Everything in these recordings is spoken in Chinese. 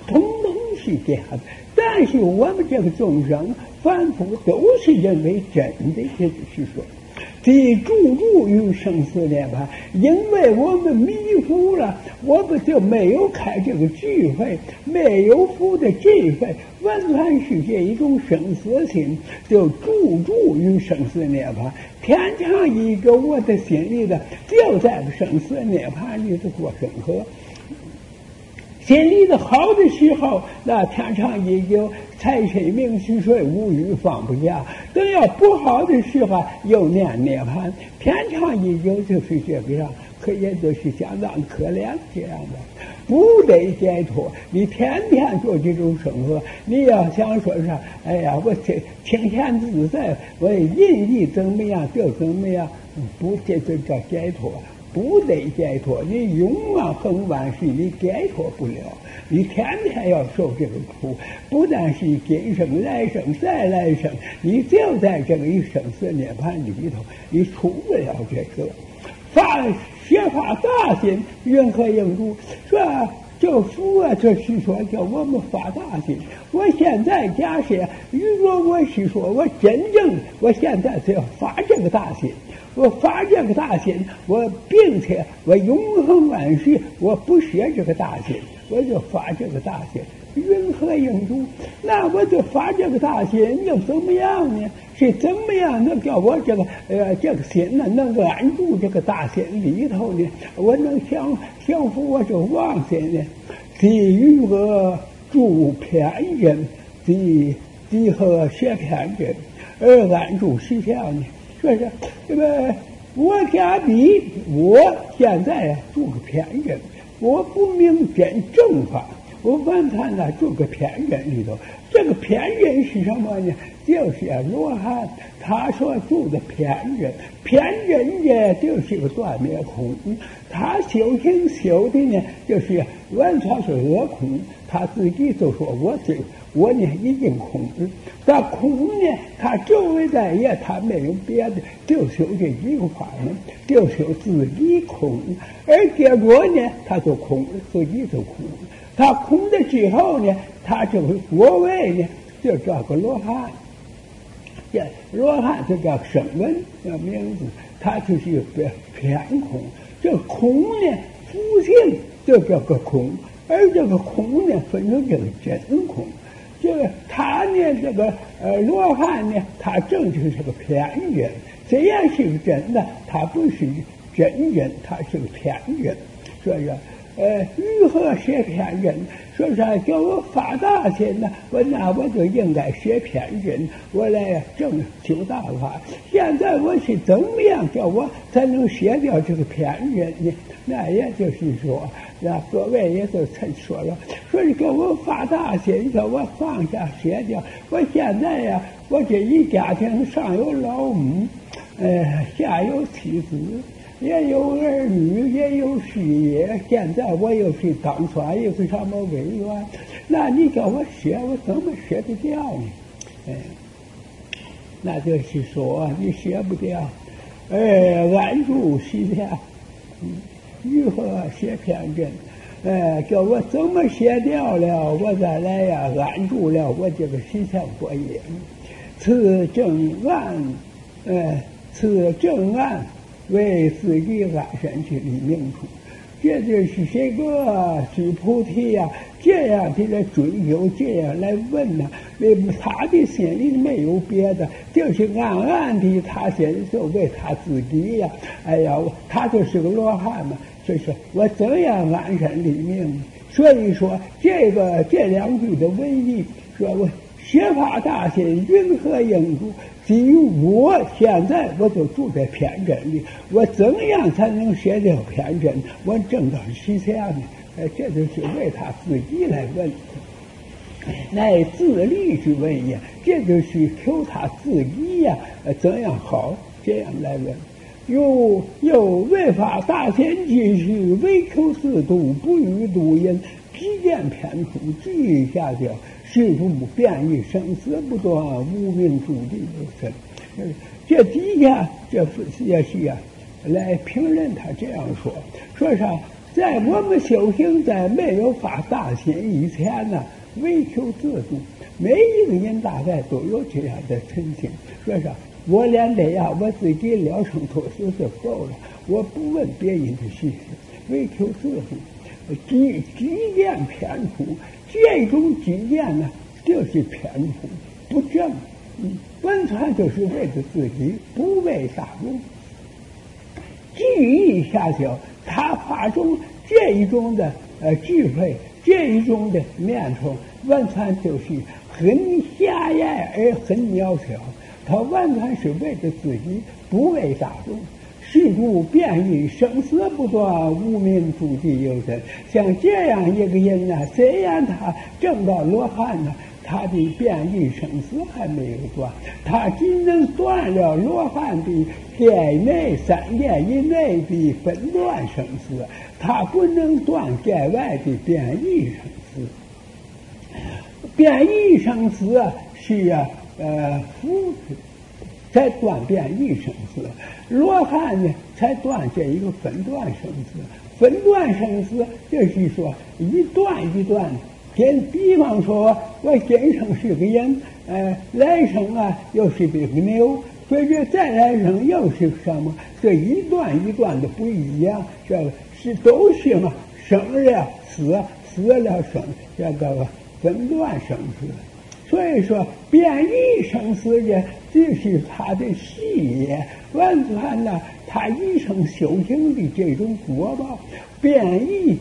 统统是假的。但是我们这个众生凡夫都是认为真的，也就是说即注于生死涅槃，因为我们迷糊了，我们就没有开这个智慧，没有福的智慧，完全是这一种生死心，就注于生死涅槃。天长一个我的心里的，就在生死涅槃里头过生活。心里的好的时候，那天长地久，财神名食睡，无欲放不下；等要不好的时候，又念涅槃。天长地久就是这个样，可也就是相当可怜这样的，不得解脱。你天天做这种生活，你要想说是，哎呀，我清闲自在，我任意怎么样就怎么样，不，这就叫解脱。不得解脱，你永往恒万世，你解脱不了。你天天要受这个苦，不但是今生、来生、再来生，你就在这个一生死涅槃里头，你出不了这个。学法大心，云何应住？说这佛啊，这是说叫我们发大心。我现在假设，如果我是说我真正，我现在就要发这个大心。我发这个大心，并且我永恒万世，我不舍这个大心，我就发这个大心，云何应住？那我就发这个大心，又怎么样呢？是怎么样能叫我这个心呢，能安住这个大心里头呢？我能降服我这妄心呢？即如何住偏人，即何学偏人，而安住实相呢？说是这个，我假比我现在住个偏人，我不明真正法，我完全的住个偏人里头。这个偏人是什么呢？就是罗汉他所住的偏人，偏人呢就是个断灭空，他修行修的呢就是完全是恶空，他自己就说我呢已经空了，但空呢，他周围的也他没有别的，就修这一个法门，就修自己空，而结果呢，他就空了，自己就空了。他空了之后呢，他这个果位呢，就叫个罗汉。这罗汉就叫声闻的名字，他就是一个偏空。这空呢，福性就叫个空，而这个空呢，分成这个真空。这个他呢，这个罗汉呢，他正就是个偏人。虽然是个真的，他不是真人，他是个偏人。所以说，如何学偏人？说是叫我发大心呢，我就应该学偏人，我来正修大法。现在我是怎么样叫我才能学掉这个偏人呢？那也就是说，那各位也都曾说了，说是给我发大心，叫我放下学掉。我现在呀，我这一家庭上有老母，下有妻子。也有儿女，也有事业，现在我又是当选一个什么委员，那你叫我学，我怎么学得掉呢？那就是说你学不掉，安住实相，如何学偏真？叫我怎么学掉了，我再来呀安住了我这个实相佛业，此正案。为自己安身去立命处，这就是这个须菩提呀，这样的来追求，这样来问呢。他的心里没有别的，就是暗暗的，他现在就为他自己呀。哎呀，他就是个罗汉嘛，就是我怎样安身立命。所以说，这两句的文意，说我学法大心，云何应住？基于我现在我就住在偏真里，我怎样才能学掉偏真？我正到实相呢？这就是为他自己来问，乃自立之问也。这就是求他自己呀，怎样好？这样来问。又为法大贤之事，唯求自度，不欲度人。只见偏处，至于下掉。是不变异，生死不断，无名注定有生。这底下这也是来评论他这样说啥？ 在我们修行在没有发大心以前呢，为求自度，每一个人大概都有这样的诚心，说是我连这样我自己了生脱死就够了，我不问别人的事情，为求自度，积念偏负，这种积念呢，就是偏负不正，完全就是为了自己，不为大众。记忆下去，他发中这一种的智慧，这一种的念头，完全就是很狭隘而很渺小。他完全是为了自己，不为大众。世故变异，生死不断，无名诸地有真。像这样一个人呢，虽然他证到罗汉呢，他的变异生死还没有断，他只能断了罗汉的界内3界以内的分段生死，他不能断界外的变异生死。变异生死是才断变异生死，罗汉呢才断这一个分段生死。分段生死就是说一段一段。比方说，我今生是个人，来生啊又是个牛，所以这再来生又是什么？这一段一段的不一样，这个是都是嘛，生了死，死了生，这个分段生死。所以说，变异生死的，这是他的事业，完全呢，他一生修行的这种果报。变异，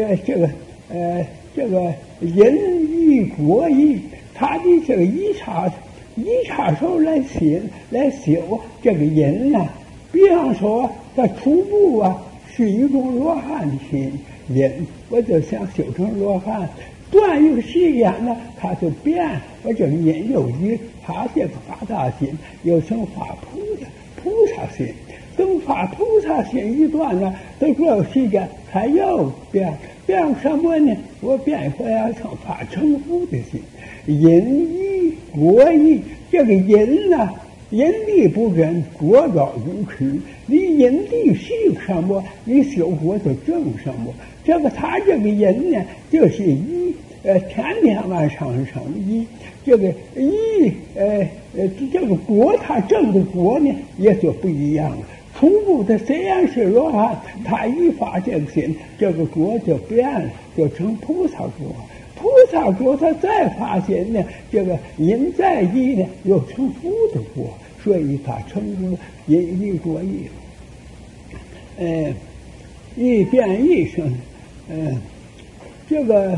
这个人异果异，他的这个一插手来修这个人呢，比方说他初步啊是一种罗汉的心人，我就想修成罗汉。断一个时间呢，他就变，我这个人有一，他这个发大心，又成发菩萨心。等发菩萨心一段呢，等这个时间他又变什么呢？我变回来成发成佛的心，因依果依。这个因呢，因力不真，果照如虚。你因力是什么，你修果就正什么。这个他这个因呢，就是一天天往上升一，这个一这个果他正的果呢也就不一样了。初步的虽然是罗汉，他一发这个心，这个果就变了，就成菩萨果。菩萨果他再发心呢，这个因再一呢，又成佛的果，所以他成功因果义。一变一生，这个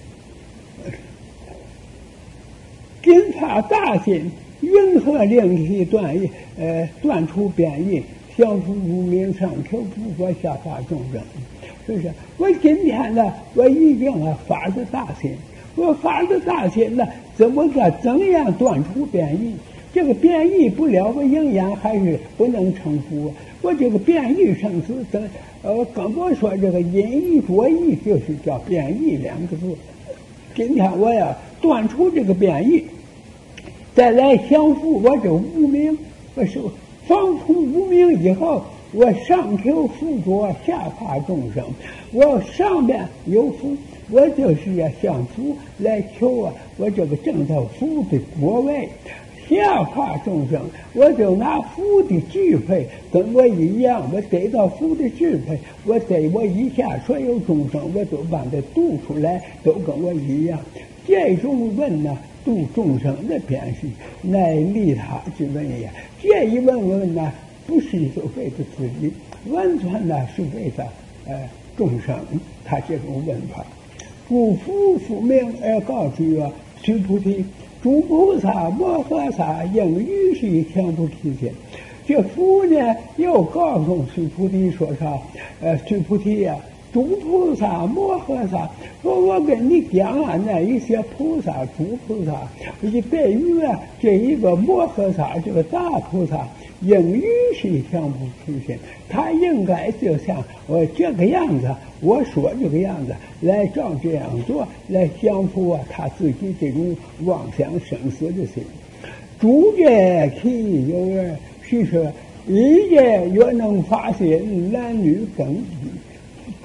根发大心，云何令其断除变异？降伏无名，上求诸佛，下化众生。是不是？我今天呢，我一定发着大心，我发着大心呢，怎样断除变异？这个变异不了，我营养还是不能成佛。我这个变异生死，跟我说这个因异果异，就是叫变异2个字。今天我要断除这个变异，再来降伏我这无名，我说防除无名以后，我上求佛果，下化众生。我上面有福，我就是要向佛来求啊，我这个证到佛的果位。下化众生，我就拿佛的智慧跟我一样，我得到佛的智慧，我对我以下所有众生，我都把它度出来，都跟我一样。这种问呢，度众生的便是乃利他之问也。这一问呢，不是说为了自己，完全呢是为了众生。他这种问法，故佛复命而告知须菩提，诸菩萨摩诃萨应于是强不提见。这佛呢又告诉须菩提说啥？须菩提呀，诸菩萨摩诃萨，说我跟你讲啊，那一些菩萨、诸菩萨，以对于这一个摩诃萨，这个大菩萨，应于是相不提见。他应该就像我这个样子，我说这个样子来照这样做，来降服他自己这种妄想生死的心。诸界其有二，是说一界若能发现男女更替，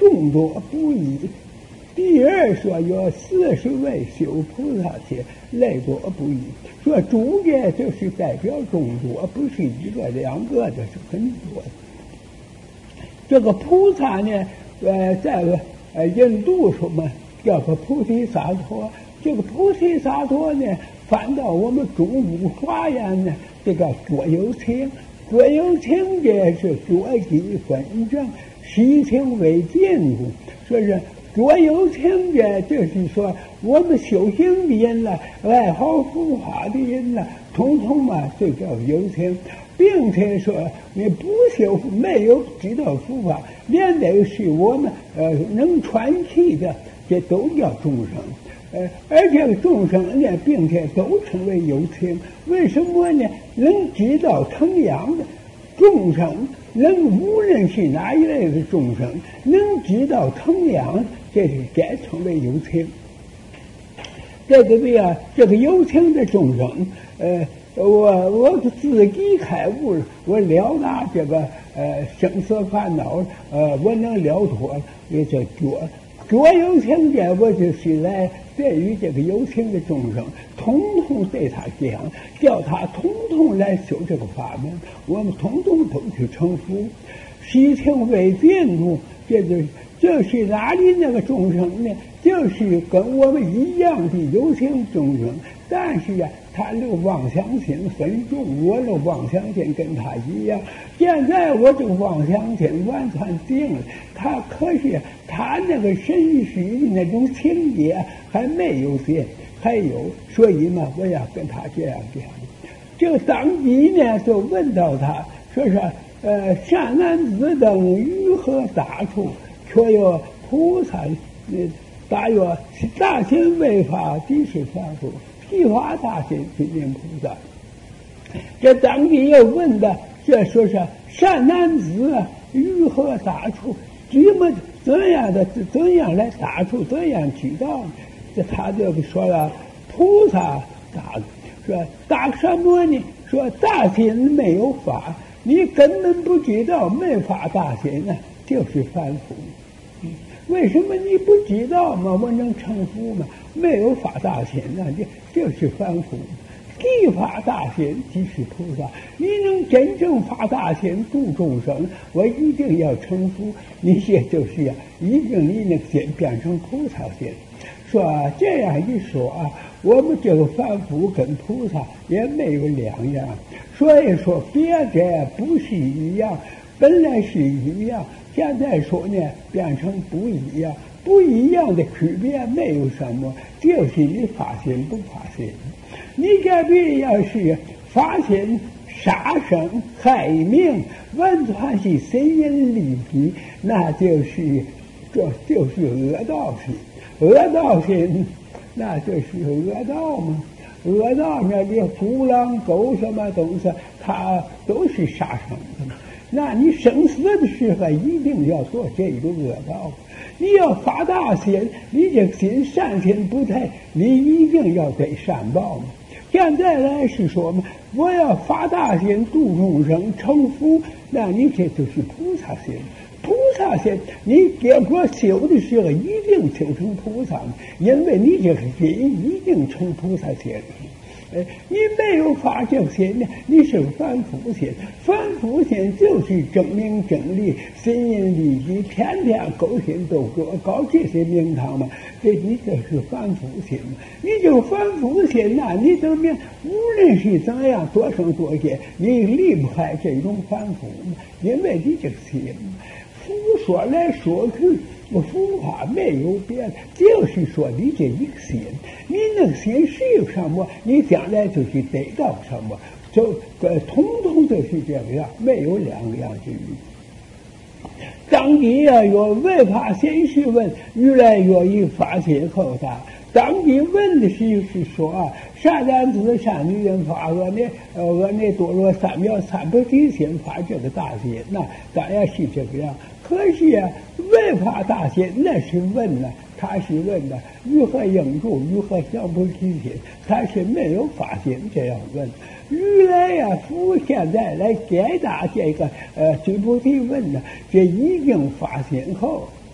众多不一。第二说有40位修菩萨且类多不一。说诸界就是代表众多，不是一个两个的，是很多的。这个菩萨呢，在印度什么叫做菩提萨埵，这个菩提萨埵呢，翻到我们中古华严呢，这个左右情，左右情也是左极分正，西情为见故，说是左右情节，就是说我们修行的人了，爱好佛法的人了，统统嘛就叫有情，并且说你不修没有知道佛法，连那个是我们能传气的，这都叫众生。而这个众生呢，并且都称为有情，为什么呢？能知道成阳的众生，无论是哪一类的众生，能知道成阳，这是该称为有情。这个有情的众生，我自己开悟了，我了达这个生死烦恼，我能了脱，也就左有情界，我就是来对于这个有情的众生，统统对他讲，叫他统统来修这个法门，我们统统都去成佛。西情为见故，就是哪里那个众生呢？就是跟我们一样的有情众生，但是啊，他这个妄想心很重，我的妄想心跟他一样。现在我这个妄想心完全定了，可是他那个神识的那种情节还没有变，还有，所以嘛，我要跟他这样讲。这个当即呢，就问到他，说是善男子等于何大处，却有菩萨大约大心为法，即是凡夫，披发大心即名菩萨。这当地又问的，这说是善男子于何大处，怎样来大处，怎样知道？这他就说了，菩萨大，说大什么呢？说大心没有法，你根本不知道，没法大心呢，就是凡夫。为什么你不知道嘛？我能成佛吗？没有发大心那就是凡夫。地发大心即是菩萨。你能真正发大心度众生，我一定要成佛。你也就是一定你能心变成菩萨心。说这样一说啊，我们这个凡夫跟菩萨也没有两样。所以说别的不是一样，本来是一样。现在说呢，变成不一样，不一样的区别没有什么，就是你发心不发心。你这边要是发心杀生害命，完全是心因利己，那就是恶道心。恶道心，那就是恶道嘛。恶道那里虎狼狗什么东西，它都是杀生的。那你生死的时候一定要做这个恶道，你要发大心，你这个心善心不退，你一定要得善报嘛。现在来是说嘛，我要发大心度众生成佛，那你这就是菩萨心。菩萨心，你结果修的时候一定修成菩萨，因为你这个心一定成菩萨心。你没有发这个心呢，你是凡夫心。凡夫心就是正名正理，心因利己，天天勾心斗角，搞这些名堂嘛。你这是凡夫心嘛？你就凡夫心呐，你证明无论是怎样多生多劫，你离不开这种凡夫嘛，因为你这个心。佛说来说去，佛法没有别的，就是说你这一个心，你那个心是有什么，你将来就是得到什么，就统统都是这样，没有两样之余。当地有未发心时问，越来越以发心后答。当地问的是说善男子善女人发阿耨多罗三藐三菩提心发这个大心，那当然是这个样。可是未发大心，那是问呢，他是问的如何应住，如何降菩提心，他是没有发心这样问。如来佛现在来解答这个须菩提问呢，这已经发心后，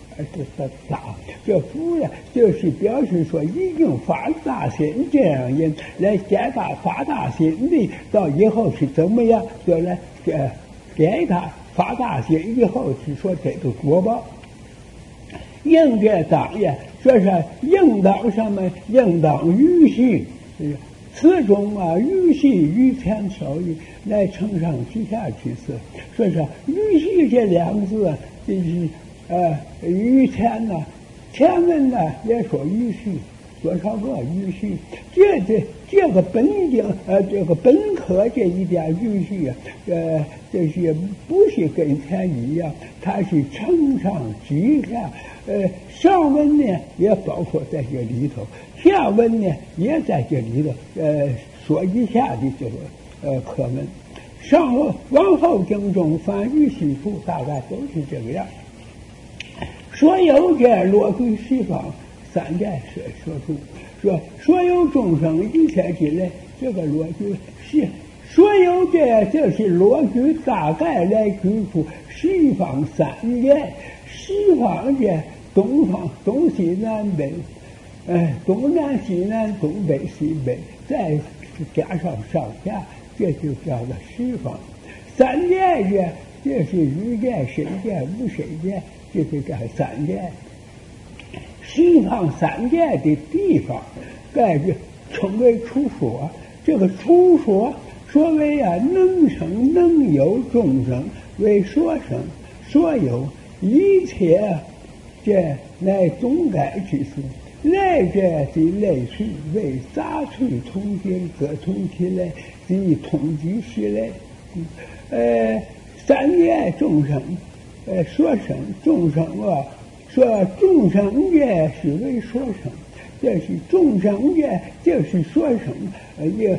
这大，这福呢，就是表示说已经发大心这样人来给他发大心的，到以后是怎么样？就来给他发大心以后是说这个果报。应这当也，说是应当什么？应当于系，此中啊，于系于前少于来承上启下去次。说是于系这两个字，这是于前呢，前文呢也说于系，多少个于系？这个本经这个本科这一点于系啊，这些不是跟前一样，它是承上启下。上文呢也包括在这里头，下文呢也在这里头。说一下的这个课文，往后经中凡于系处，大概都是这个样。所有这落归西方三界说出，说所有众生一切之类，这个落居是所有这就是落居大概来居住西方三界。西方界东方东西南北，东南西南东北西北，再加上上下，这就叫做西方。三界界这是欲界、身界、无身界，这就叫三界。西方三界的地方，盖就称为处所。这个处所，所谓啊，能生能有众生为所生所有。一切这乃总该之事，来者即类去，为杂趣同心，各从其类，即统计其类。三界众生，所生众生啊，说众生界是为所生，这是众生界就是所生，也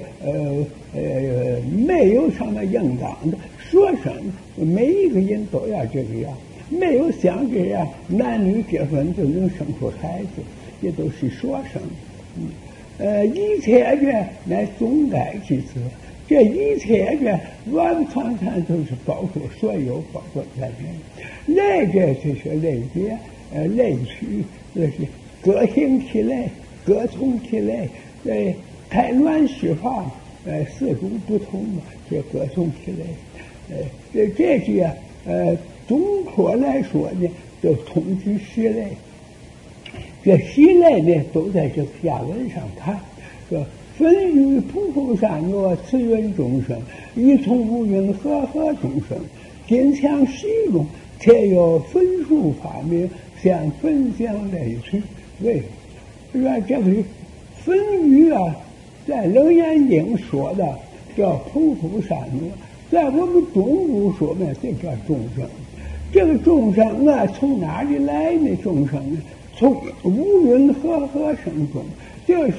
没有什么应当的所生，每一个人都要这个样。没有像这样男女结婚就能生出孩子，这都是所生。一切这乃总该之责，这一切这完全就是包括所有，包括在内。类这就是类别，类取就是各行其类，各从其类。开鸾释放，四种不同嘛，这各从其类。这些总括来说呢，就统计十类。这十类呢，都在这下文上看。说分于普普善恶，慈云众生，一从无云和合众生，今强习中，且有分数法名，向分享类去。为说这个分于啊，在楞严经说的叫普普善恶，在我们中国说呢，这叫众生。这个众生啊，从哪里来呢？众生呢，从无云和合生中，就是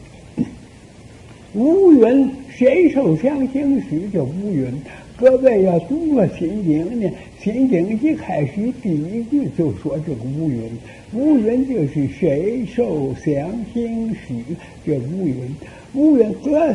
无云，谁受想行识就无云。各位要读过心经呢，心经一开始第一句就说这个无云，无云就是谁受想行识，这无云，无云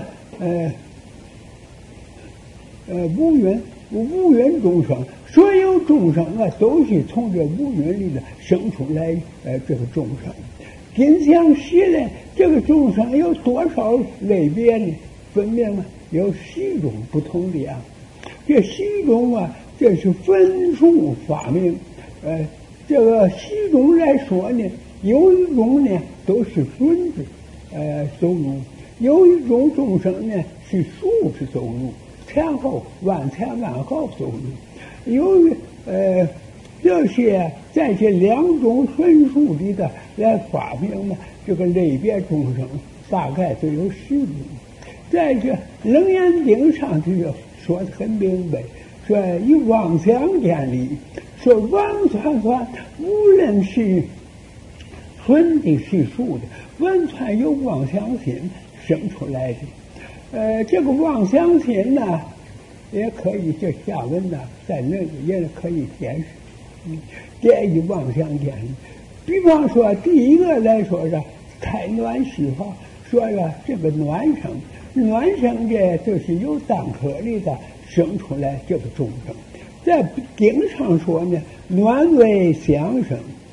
无云众生。所有众生啊，都是从这无云里的生出来，这个众生。今相习呢，这个众生有多少类别呢？分明有10种不同的样。这10种啊，这是分数法名。这个10种来说呢，有一种呢都是准字，走入；有一种众生呢是数是走入，前后万前万后走入。由于这些在这2种分数里的来发明呢，这个类别众生大概就有10种。在这楞严经上就说得很明白，说以妄想见理，说完全无论是纯的是数的，完全由妄想心生出来的。这个妄想心呢，也可以这下文呢，在那个也可以解释，解以妄想见理。比方说，第一个来说是开暖释放，说了这个暖生，暖生这就是由单颗粒的生出来这个众生。在经上说呢，暖为相生，